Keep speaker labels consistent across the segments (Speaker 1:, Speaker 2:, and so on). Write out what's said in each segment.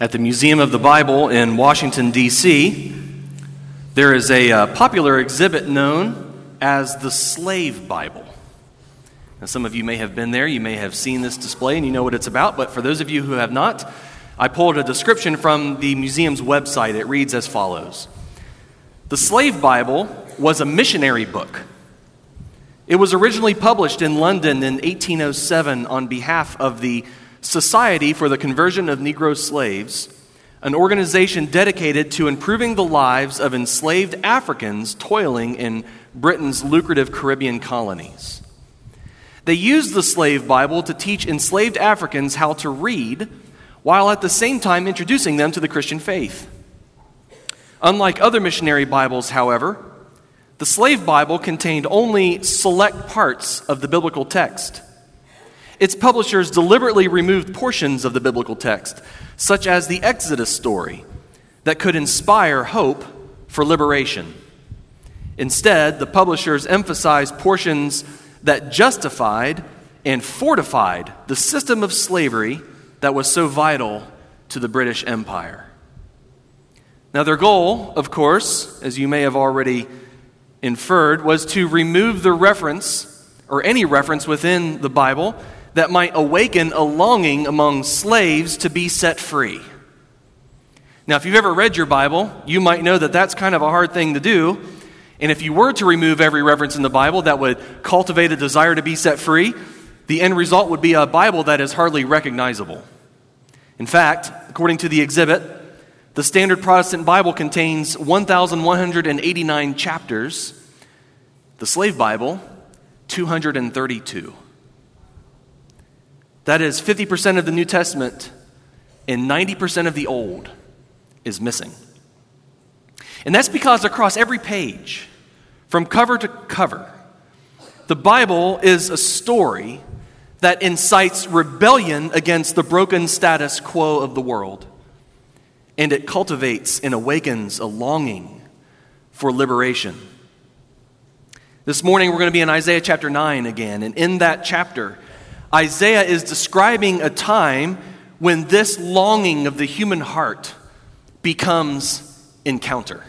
Speaker 1: At the Museum of the Bible in Washington, D.C., there is a popular exhibit known as the Slave Bible. Now, some of you may have been there, you may have seen this display and you know what it's about, but for those of you who have not, I pulled a description from the museum's website. It reads as follows. The Slave Bible was a missionary book. It was originally published in London in 1807 on behalf of the Society for the Conversion of Negro Slaves, an organization dedicated to improving the lives of enslaved Africans toiling in Britain's lucrative Caribbean colonies. They used the Slave Bible to teach enslaved Africans how to read, while at the same time introducing them to the Christian faith. Unlike other missionary Bibles, however, the Slave Bible contained only select parts of the biblical text. Its publishers deliberately removed portions of the biblical text, such as the Exodus story, that could inspire hope for liberation. Instead, the publishers emphasized portions that justified and fortified the system of slavery that was so vital to the British Empire. Now, their goal, of course, as you may have already inferred, was to remove the reference, or any reference within the Bible, that might awaken a longing among slaves to be set free. Now, if you've ever read your Bible, you might know that that's kind of a hard thing to do. And if you were to remove every reference in the Bible that would cultivate a desire to be set free, the end result would be a Bible that is hardly recognizable. In fact, according to the exhibit, the Standard Protestant Bible contains 1,189 chapters. The Slave Bible, 232. That is 50% of the New Testament and 90% of the Old is missing. And that's because across every page, from cover to cover, the Bible is a story that incites rebellion against the broken status quo of the world. And it cultivates and awakens a longing for liberation. This morning we're going to be in Isaiah chapter 9 again. And in that chapter, Isaiah is describing a time when this longing of the human heart becomes encounter.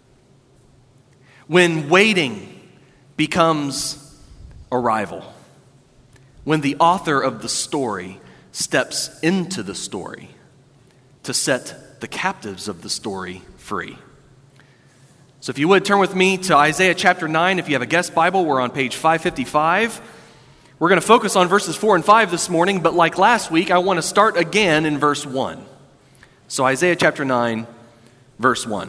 Speaker 1: When waiting becomes arrival. When the author of the story steps into the story to set the captives of the story free. So if you would, turn with me to Isaiah chapter 9. If you have a guest Bible, we're on page 555. We're going to focus on verses 4 and 5 this morning, but like last week, I want to start again in verse 1. So Isaiah chapter 9, verse 1.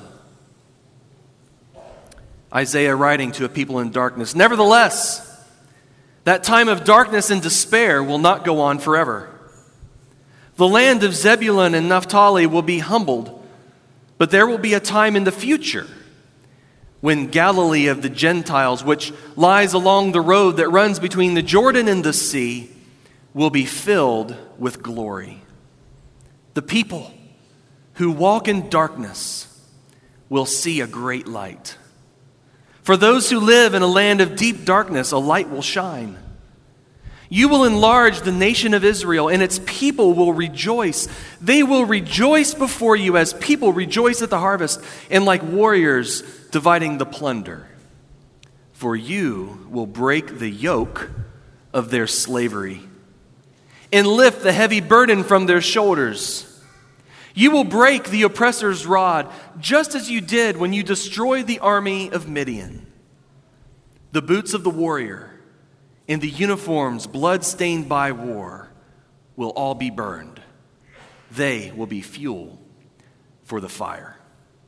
Speaker 1: Isaiah writing to a people in darkness. Nevertheless, that time of darkness and despair will not go on forever. The land of Zebulun and Naphtali will be humbled, but there will be a time in the future when Galilee of the Gentiles, which lies along the road that runs between the Jordan and the sea, will be filled with glory. The people who walk in darkness will see a great light. For those who live in a land of deep darkness, a light will shine. You will enlarge the nation of Israel, and its people will rejoice. They will rejoice before you as people rejoice at the harvest, and like warriors dividing the plunder. For you will break the yoke of their slavery and lift the heavy burden from their shoulders. You will break the oppressor's rod, just as you did when you destroyed the army of Midian. The boots of the warrior and the uniforms blood-stained by war will all be burned. They will be fuel for the fire.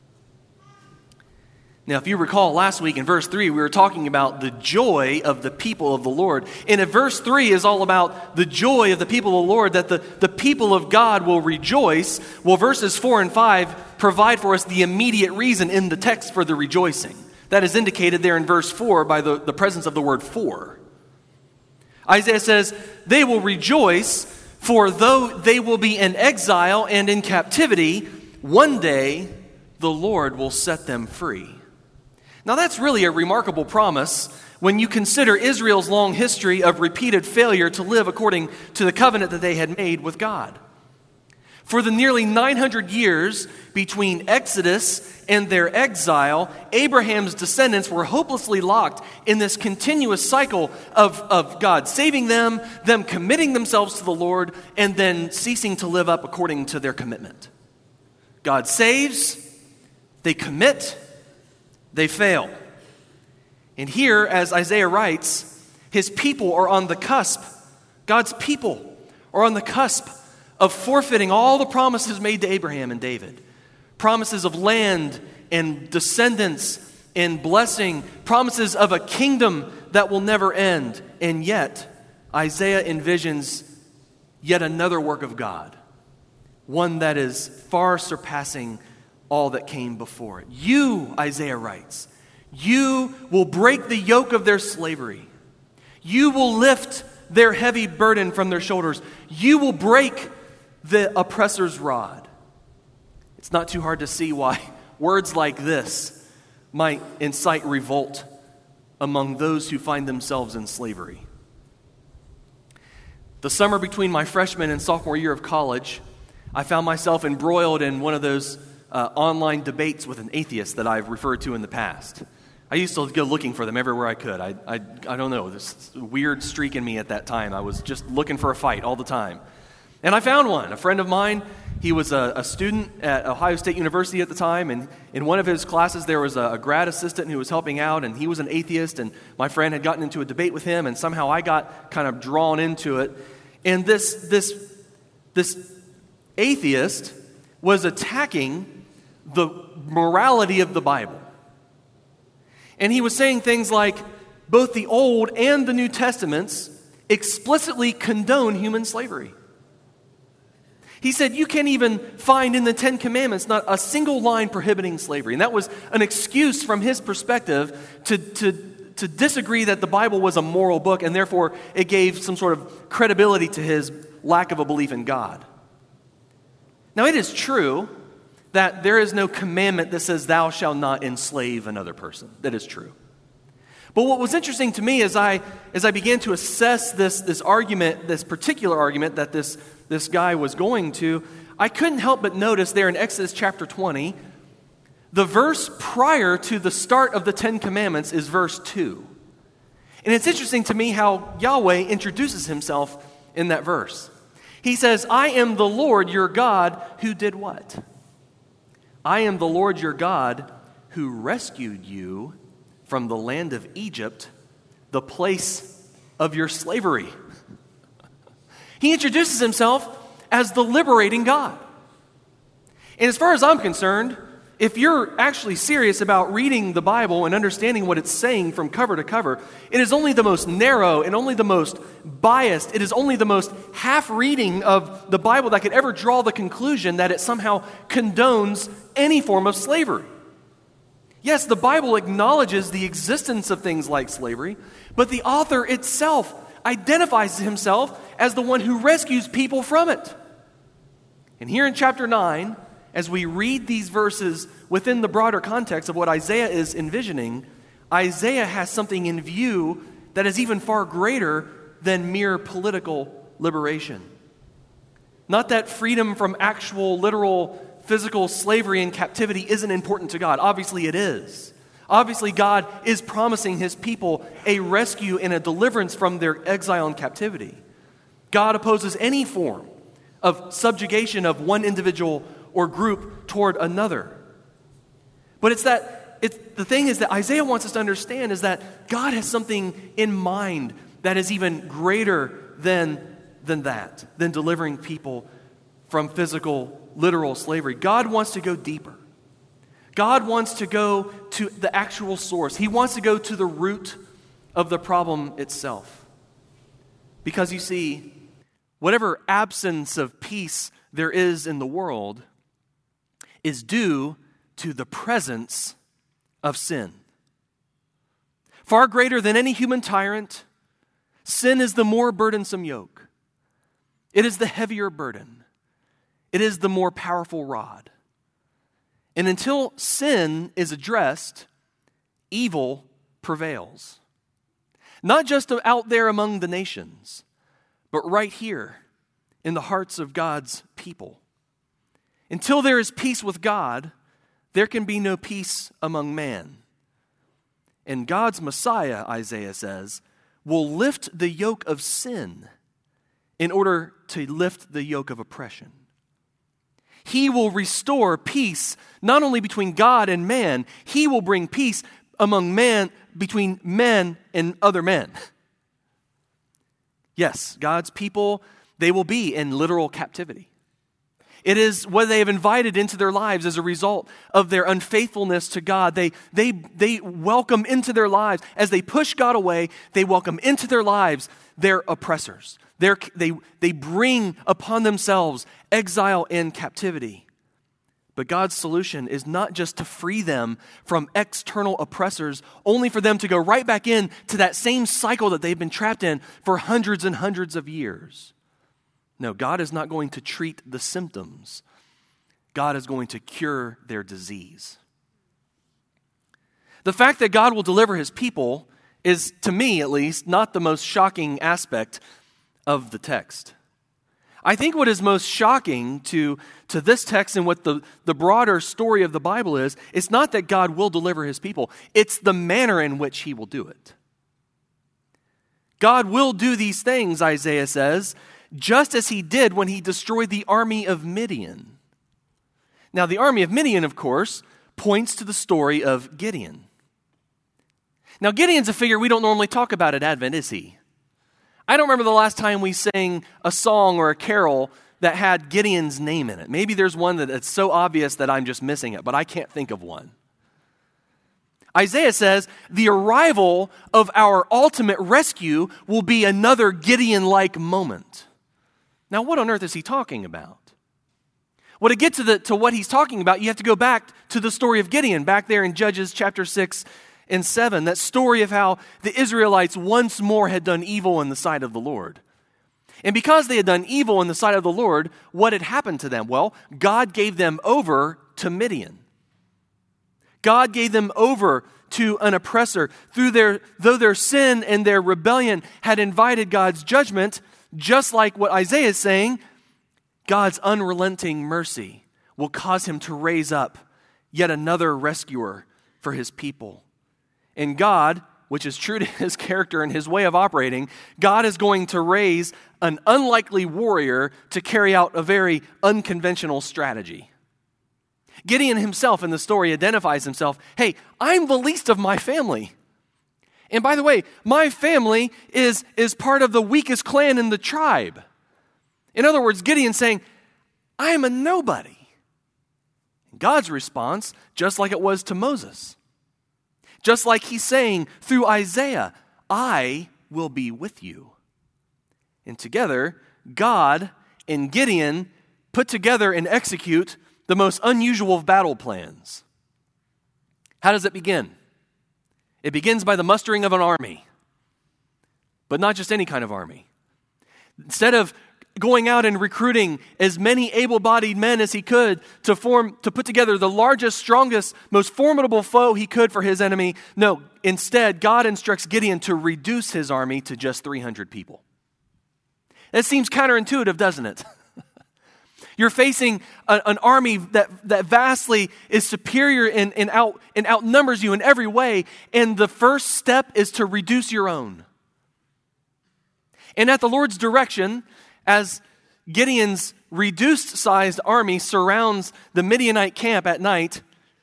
Speaker 1: Now, if you recall last week in verse 3, we were talking about the joy of the people of the Lord. And if verse 3 is all about the joy of the people of the Lord, that the people of God will rejoice, well, verses 4 and 5 provide for us the immediate reason in the text for the rejoicing. That is indicated there in verse 4 by the presence of the word for. Isaiah says, they will rejoice, for though they will be in exile and in captivity, one day the Lord will set them free. Now that's really a remarkable promise when you consider Israel's long history of repeated failure to live according to the covenant that they had made with God. For the nearly 900 years between Exodus and their exile, Abraham's descendants were hopelessly locked in this continuous cycle of God saving them committing themselves to the Lord, and then ceasing to live up according to their commitment. God saves, they commit, they fail. And here, as Isaiah writes, his people are on the cusp. God's people are on the cusp of forfeiting all the promises made to Abraham and David. Promises of land and descendants and blessing. Promises of a kingdom that will never end. And yet, Isaiah envisions yet another work of God. One that is far surpassing all that came before it. You, Isaiah writes, you will break the yoke of their slavery. You will lift their heavy burden from their shoulders. You will break the oppressor's rod. It's not too hard to see why words like this might incite revolt among those who find themselves in slavery. The summer between my freshman and sophomore year of college, I found myself embroiled in one of those online debates with an atheist that I've referred to in the past. I used to go looking for them everywhere I could. I don't know, this weird streak in me at that time. I was just looking for a fight all the time. And I found one. A friend of mine, he was a student at Ohio State University at the time, and in one of his classes there was a grad assistant who was helping out, and he was an atheist, and my friend had gotten into a debate with him, and somehow I got kind of drawn into it. And this atheist was attacking the morality of the Bible. And he was saying things like, both the Old and the New Testaments explicitly condone human slavery. He said you can't even find in the Ten Commandments not a single line prohibiting slavery. And that was an excuse from his perspective to disagree that the Bible was a moral book, and therefore it gave some sort of credibility to his lack of a belief in God. Now, it is true that there is no commandment that says thou shalt not enslave another person. That is true. But what was interesting to me as I began to assess this argument, this particular argument that this guy was going to, I couldn't help but notice there in Exodus chapter 20, the verse prior to the start of the Ten Commandments is verse 2. And it's interesting to me how Yahweh introduces himself in that verse. He says, I am the Lord your God who did what? I am the Lord your God who rescued you from the land of Egypt, the place of your slavery. He introduces himself as the liberating God. And as far as I'm concerned, if you're actually serious about reading the Bible and understanding what it's saying from cover to cover, it is only the most narrow and only the most biased, it is only the most half reading of the Bible that could ever draw the conclusion that it somehow condones any form of slavery. Yes, the Bible acknowledges the existence of things like slavery, but the author itself identifies himself as the one who rescues people from it. And here in chapter 9, as we read these verses within the broader context of what Isaiah is envisioning, Isaiah has something in view that is even far greater than mere political liberation. Not that freedom from actual, literal, physical slavery and captivity isn't important to God. Obviously it is. Obviously God is promising his people a rescue and a deliverance from their exile and captivity. God opposes any form of subjugation of one individual or group toward another. But the thing is that Isaiah wants us to understand is that God has something in mind that is even greater than delivering people from physical, literal slavery. God wants to go deeper. God wants to go to the actual source. He wants to go to the root of the problem itself. Because you see, whatever absence of peace there is in the world is due to the presence of sin. Far greater than any human tyrant, sin is the more burdensome yoke. It is the heavier burden. It is the more powerful rod. And until sin is addressed, evil prevails. Not just out there among the nations, but right here in the hearts of God's people. Until there is peace with God, there can be no peace among man. And God's Messiah, Isaiah says, will lift the yoke of sin in order to lift the yoke of oppression. He will restore peace not only between God and man, he will bring peace among man, between men and other men. Yes, God's people, they will be in literal captivity. It is what they have invited into their lives as a result of their unfaithfulness to God. They welcome into their lives, as they push God away, they welcome into their lives their oppressors. They bring upon themselves exile and captivity. But God's solution is not just to free them from external oppressors, only for them to go right back in to that same cycle that they've been trapped in for hundreds and hundreds of years. No, God is not going to treat the symptoms. God is going to cure their disease. The fact that God will deliver his people is, to me at least, not the most shocking aspect of the text. I think what is most shocking to this text and what the broader story of the Bible is, it's not that God will deliver his people. It's the manner in which he will do it. God will do these things, Isaiah says, just as he did when he destroyed the army of Midian. Now, the army of Midian, of course, points to the story of Gideon. Now, Gideon's a figure we don't normally talk about at Advent, is he? I don't remember the last time we sang a song or a carol that had Gideon's name in it. Maybe there's one that's so obvious that I'm just missing it, but I can't think of one. Isaiah says the arrival of our ultimate rescue will be another Gideon-like moment. Now, what on earth is he talking about? Well, to get to what he's talking about, you have to go back to the story of Gideon, back there in Judges chapter 6 and 7, that story of how the Israelites once more had done evil in the sight of the Lord. And because they had done evil in the sight of the Lord, what had happened to them? Well, God gave them over to Midian. God gave them over to an oppressor. Though their sin and their rebellion had invited God's judgment, just like what Isaiah is saying, God's unrelenting mercy will cause him to raise up yet another rescuer for his people. And God, which is true to his character and his way of operating, God is going to raise an unlikely warrior to carry out a very unconventional strategy. Gideon himself in the story identifies himself, hey, I'm the least of my family. And by the way, my family is part of the weakest clan in the tribe. In other words, Gideon's saying, I am a nobody. God's response, just like it was to Moses, just like he's saying through Isaiah, I will be with you. And together, God and Gideon put together and execute the most unusual of battle plans. How does it begin? It begins by the mustering of an army, but not just any kind of army. Instead of going out and recruiting as many able-bodied men as he could to put together the largest, strongest, most formidable foe he could for his enemy, no, instead, God instructs Gideon to reduce his army to just 300 people. That seems counterintuitive, doesn't it? You're facing an army that vastly is superior and outnumbers you in every way, and the first step is to reduce your own. And at the Lord's direction, as Gideon's reduced-sized army surrounds the Midianite camp at night,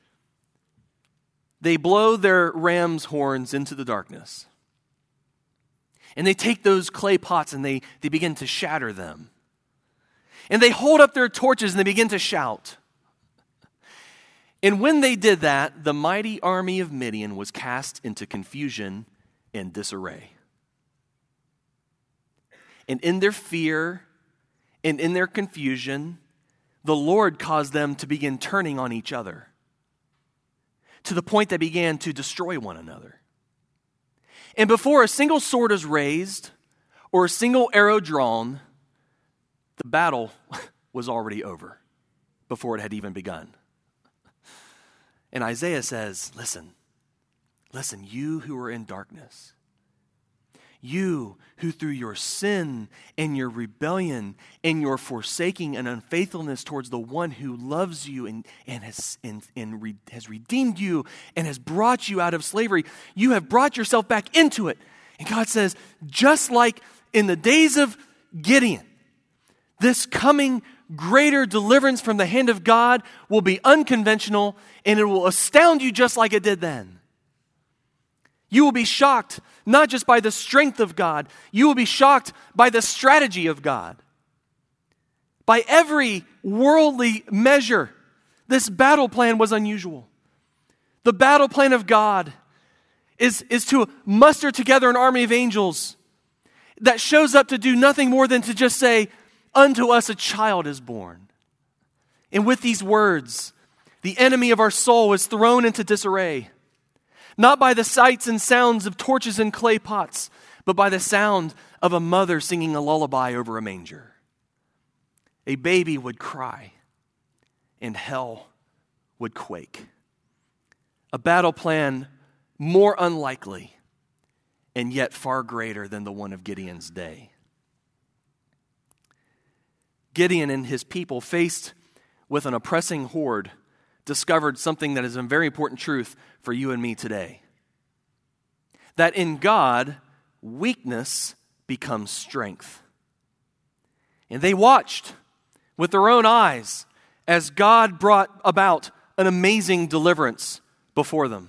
Speaker 1: they blow their ram's horns into the darkness. And they take those clay pots and they begin to shatter them. And they hold up their torches and they begin to shout. And when they did that, the mighty army of Midian was cast into confusion and disarray. And in their fear and in their confusion, the Lord caused them to begin turning on each other, to the point they began to destroy one another. And before a single sword is raised or a single arrow drawn, the battle was already over before it had even begun. And Isaiah says, listen, you who are in darkness, You who through your sin and your rebellion and your forsaking and unfaithfulness towards the one who loves you and has redeemed you and has brought you out of slavery, you have brought yourself back into it. And God says, just like in the days of Gideon, this coming greater deliverance from the hand of God will be unconventional, and it will astound you just like it did then. You will be shocked not just by the strength of God, you will be shocked by the strategy of God. By every worldly measure, this battle plan was unusual. The battle plan of God is to muster together an army of angels that shows up to do nothing more than to just say, unto us a child is born. And with these words, the enemy of our soul is thrown into disarray. Not by the sights and sounds of torches and clay pots, but by the sound of a mother singing a lullaby over a manger. A baby would cry, and hell would quake. A battle plan more unlikely, and yet far greater than the one of Gideon's day. Gideon and his people, faced with an oppressing horde, discovered something that is a very important truth for you and me today. That in God, weakness becomes strength. And they watched with their own eyes as God brought about an amazing deliverance before them.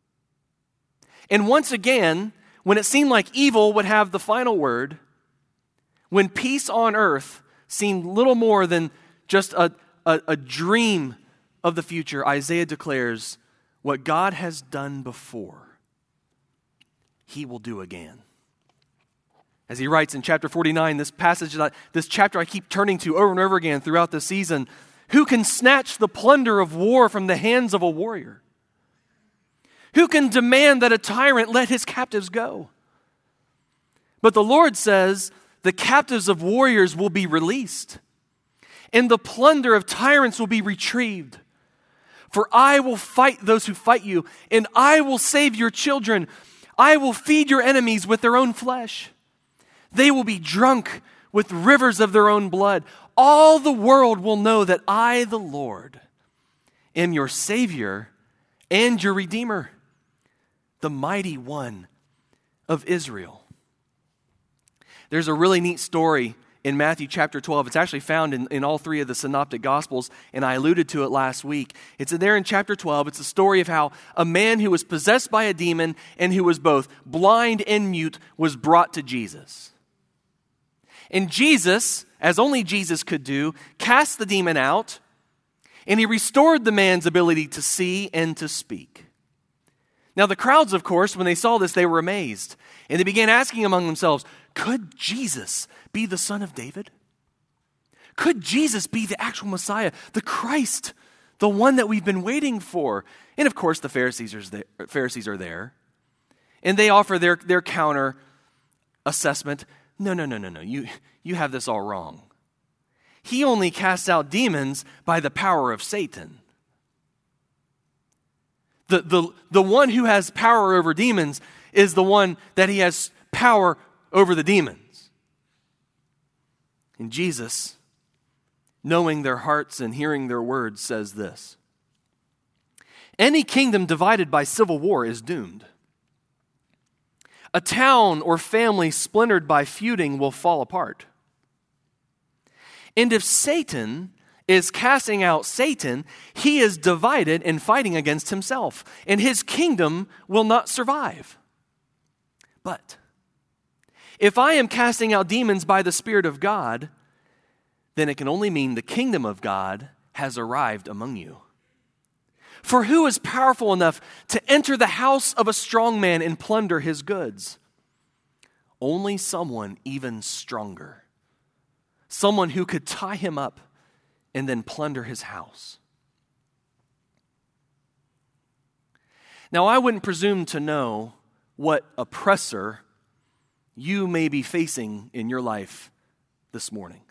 Speaker 1: And once again, when it seemed like evil would have the final word, when peace on earth seemed little more than just a dream of the future, Isaiah declares, what God has done before, He will do again. As he writes in chapter 49, this chapter I keep turning to over and over again throughout the season, who can snatch the plunder of war from the hands of a warrior? Who can demand that a tyrant let his captives go? But the Lord says the captives of warriors will be released, and the plunder of tyrants will be retrieved. For I will fight those who fight you, and I will save your children. I will feed your enemies with their own flesh. They will be drunk with rivers of their own blood. All the world will know that I, the Lord, am your Savior and your Redeemer, the mighty one of Israel. There's a really neat story in Matthew chapter 12. It's actually found in all three of the synoptic gospels, and I alluded to it last week. It's there in chapter 12. It's a story of how a man who was possessed by a demon and who was both blind and mute was brought to Jesus. And Jesus, as only Jesus could do, cast the demon out, and he restored the man's ability to see and to speak. Now the crowds, of course, when they saw this, they were amazed. And they began asking among themselves, could Jesus be the son of David? Could Jesus be the actual Messiah, the Christ, the one that we've been waiting for? And of course, the Pharisees are there. And they offer their counter assessment. No. You have this all wrong. He only casts out demons by the power of Satan. The one who has power over demons is the one that he has power over the demons. And Jesus, knowing their hearts and hearing their words, says this: any kingdom divided by civil war is doomed. A town or family splintered by feuding will fall apart. And if Satan is casting out Satan, he is divided and fighting against himself, and his kingdom will not survive. But if I am casting out demons by the Spirit of God, then it can only mean the kingdom of God has arrived among you. For who is powerful enough to enter the house of a strong man and plunder his goods? Only someone even stronger. Someone who could tie him up and then plunder his house. Now, I wouldn't presume to know what oppressor you may be facing in your life this morning.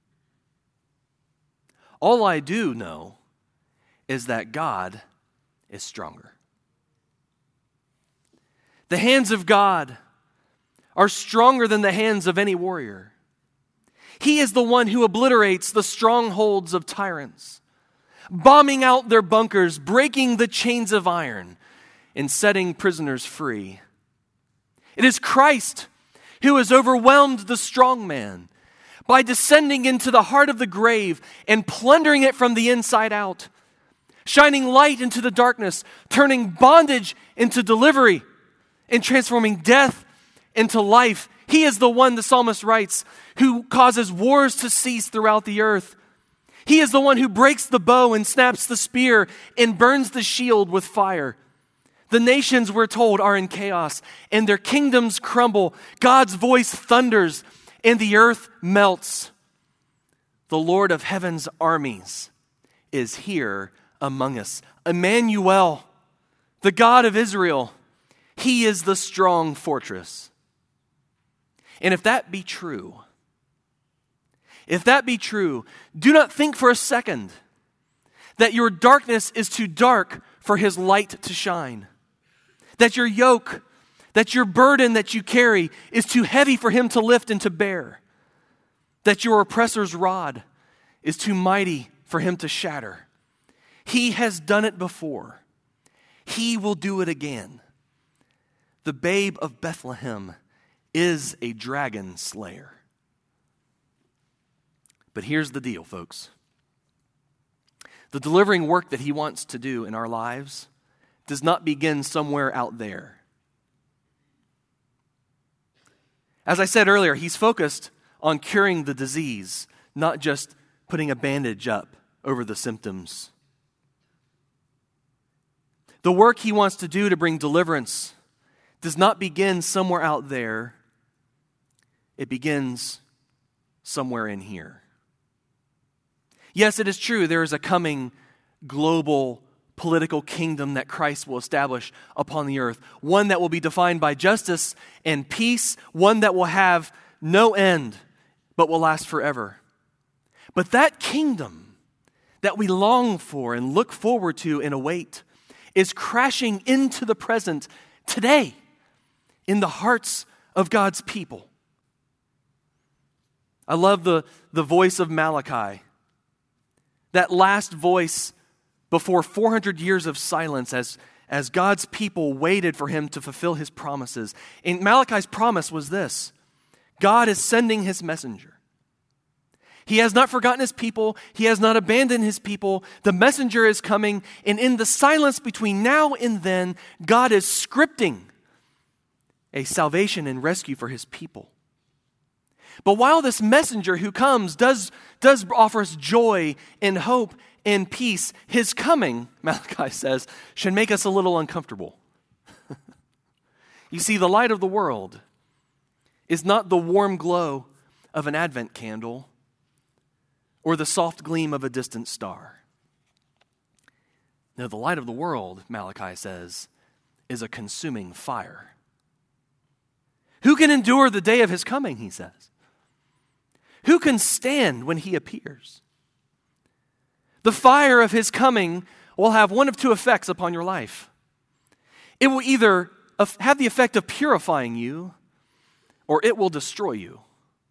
Speaker 1: All I do know is that God is stronger. The hands of God are stronger than the hands of any warrior. He is the one who obliterates the strongholds of tyrants, bombing out their bunkers, breaking the chains of iron, and setting prisoners free. It is Christ who has overwhelmed the strong man by descending into the heart of the grave and plundering it from the inside out, shining light into the darkness, turning bondage into delivery, and transforming death into life. He is the one, the psalmist writes, who causes wars to cease throughout the earth. He is the one who breaks the bow and snaps the spear and burns the shield with fire. The nations, we're told, are in chaos, and their kingdoms crumble. God's voice thunders, and the earth melts. The Lord of heaven's armies is here among us. Emmanuel, the God of Israel, He is the strong fortress. And if that be true, do not think for a second that your darkness is too dark for His light to shine. That your yoke, that your burden that you carry is too heavy for Him to lift and to bear. That your oppressor's rod is too mighty for Him to shatter. He has done it before. He will do it again. The babe of Bethlehem is a dragon slayer. But here's the deal, folks. The delivering work that He wants to do in our lives does not begin somewhere out there. As I said earlier, He's focused on curing the disease, not just putting a bandage up over the symptoms. The work He wants to do to bring deliverance does not begin somewhere out there. It begins somewhere in here. Yes, it is true, there is a coming global political kingdom that Christ will establish upon the earth. One that will be defined by justice and peace. One that will have no end, but will last forever. But that kingdom that we long for and look forward to and await is crashing into the present today in the hearts of God's people. I love the voice of Malachi. That last voice before 400 years of silence as God's people waited for Him to fulfill His promises. And Malachi's promise was this: God is sending His messenger. He has not forgotten His people. He has not abandoned His people. The messenger is coming, and in the silence between now and then, God is scripting a salvation and rescue for His people. But while this messenger who comes does offer us joy and hope and peace, His coming, Malachi says, should make us a little uncomfortable. You see, the light of the world is not the warm glow of an Advent candle or the soft gleam of a distant star. No, the light of the world, Malachi says, is a consuming fire. Who can endure the day of His coming, he says? Who can stand when He appears? The fire of His coming will have one of two effects upon your life. It will either have the effect of purifying you, or it will destroy you.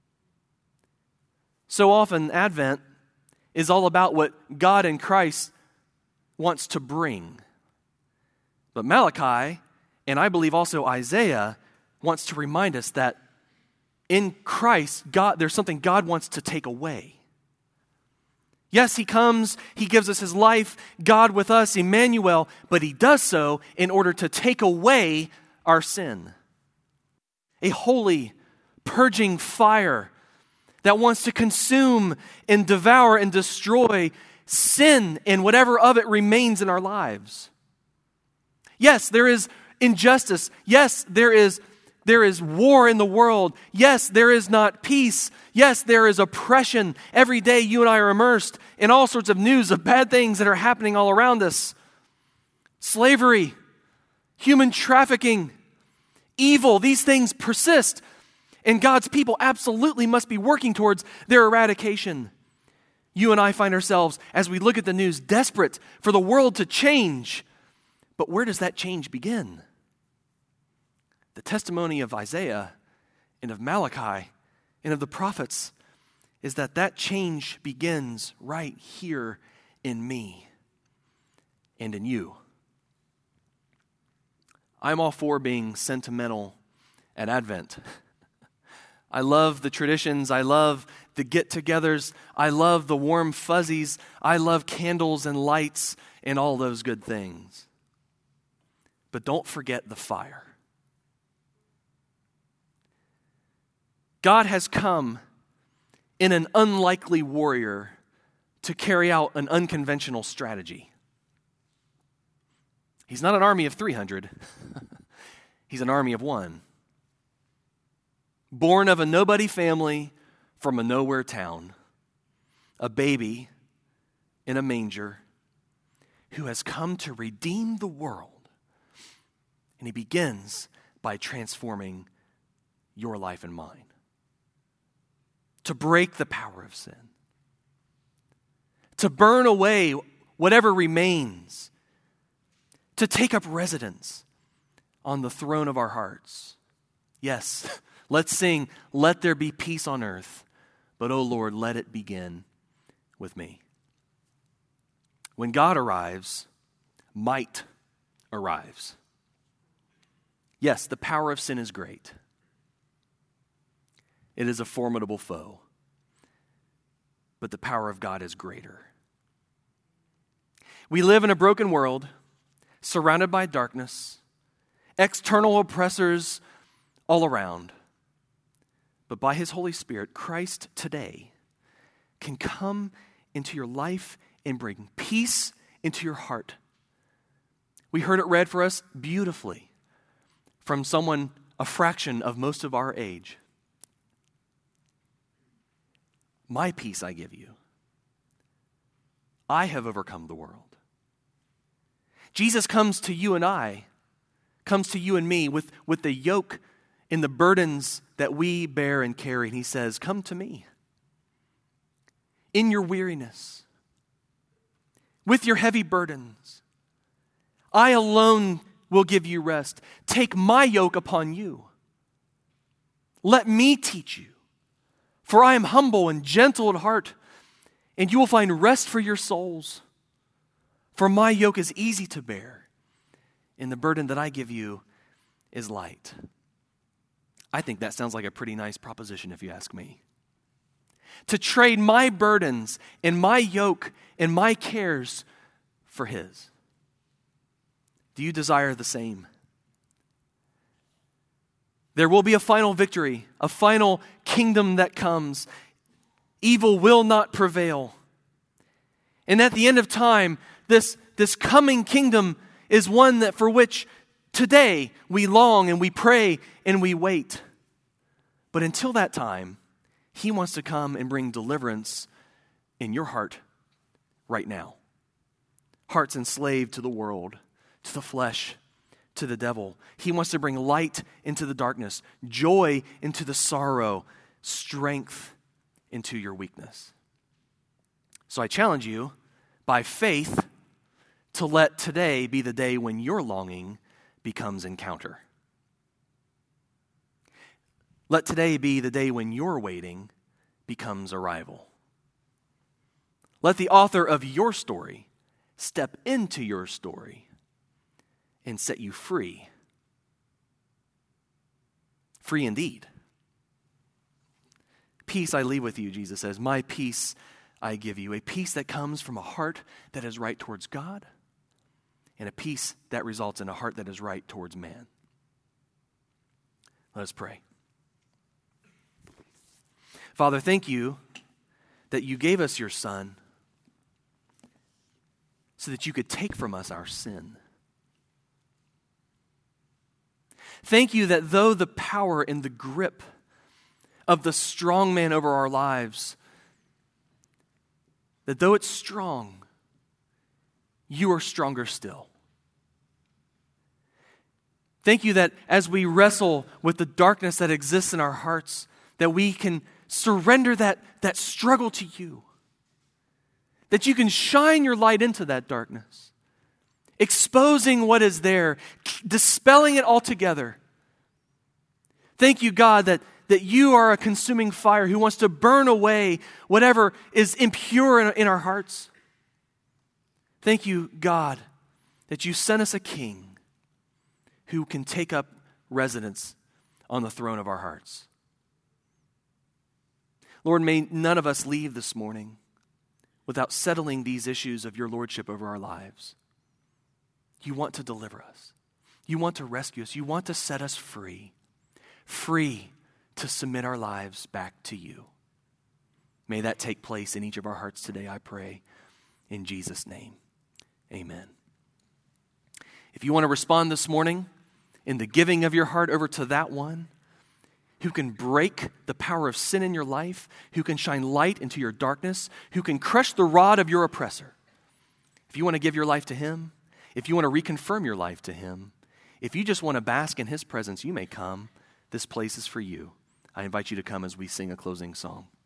Speaker 1: So often, Advent is all about what God in Christ wants to bring. But Malachi, and I believe also Isaiah, wants to remind us that in Christ, there's something God wants to take away. Yes, He comes, He gives us His life, God with us, Emmanuel, but He does so in order to take away our sin. A holy, purging fire that wants to consume and devour and destroy sin and whatever of it remains in our lives. Yes, there is injustice. Yes, there is war in the world. Yes, there is not peace. Yes, there is oppression. Every day you and I are immersed in all sorts of news of bad things that are happening all around us. Slavery, human trafficking, evil, these things persist. And God's people absolutely must be working towards their eradication. You and I find ourselves, as we look at the news, desperate for the world to change. But where does that change begin? The testimony of Isaiah and of Malachi and of the prophets is that change begins right here in me and in you. I'm all for being sentimental at Advent. I love the traditions. I love the get-togethers. I love the warm fuzzies. I love candles and lights and all those good things. But don't forget the fire. God has come in an unlikely warrior to carry out an unconventional strategy. He's not an army of 300. He's an army of one. Born of a nobody family from a nowhere town. A baby in a manger who has come to redeem the world. And he begins by transforming your life and mine. To break the power of sin. To burn away whatever remains. To take up residence on the throne of our hearts. Yes, let's sing, "Let there be peace on earth, but, oh Lord, let it begin with me." When God arrives, might arrives. Yes, the power of sin is great. It is a formidable foe. But the power of God is greater. We live in a broken world, surrounded by darkness, external oppressors all around. But by His Holy Spirit, Christ today can come into your life and bring peace into your heart. We heard it read for us beautifully from someone a fraction of most of our age. My peace I give you. I have overcome the world. Jesus comes to you and I, comes to you and me with the yoke and the burdens that we bear and carry. And He says, "Come to me in your weariness, with your heavy burdens. I alone will give you rest. Take my yoke upon you. Let me teach you. For I am humble and gentle at heart, and you will find rest for your souls. For my yoke is easy to bear, and the burden that I give you is light." I think that sounds like a pretty nice proposition if you ask me. To trade my burdens and my yoke and my cares for His. Do you desire the same? There will be a final victory, a final kingdom that comes. Evil will not prevail. And at the end of time, this coming kingdom is one that for which today we long and we pray and we wait. But until that time, He wants to come and bring deliverance in your heart right now. Hearts enslaved to the world, to the flesh, to the devil. He wants to bring light into the darkness, joy into the sorrow, strength into your weakness. So I challenge you, by faith, to let today be the day when your longing becomes encounter. Let today be the day when your waiting becomes arrival. Let the author of your story step into your story and set you free. Free indeed. Peace I leave with you, Jesus says. My peace I give you. A peace that comes from a heart that is right towards God, and a peace that results in a heart that is right towards man. Let us pray. Father, thank you that you gave us your Son so that you could take from us our sin. Thank you that though the power and the grip of the strong man over our lives, that though it's strong, you are stronger still. Thank you that as we wrestle with the darkness that exists in our hearts, that we can surrender that struggle to you. That you can shine your light into that darkness, exposing what is there, dispelling it altogether. Thank you, God, that you are a consuming fire who wants to burn away whatever is impure in our hearts. Thank you, God, that you sent us a king who can take up residence on the throne of our hearts. Lord, may none of us leave this morning without settling these issues of your lordship over our lives. You want to deliver us. You want to rescue us. You want to set us free. Free to submit our lives back to you. May that take place in each of our hearts today, I pray, in Jesus' name. Amen. If you want to respond this morning in the giving of your heart over to that one who can break the power of sin in your life, who can shine light into your darkness, who can crush the rod of your oppressor, if you want to give your life to him, if you want to reconfirm your life to him, if you just want to bask in his presence, you may come. This place is for you. I invite you to come as we sing a closing song.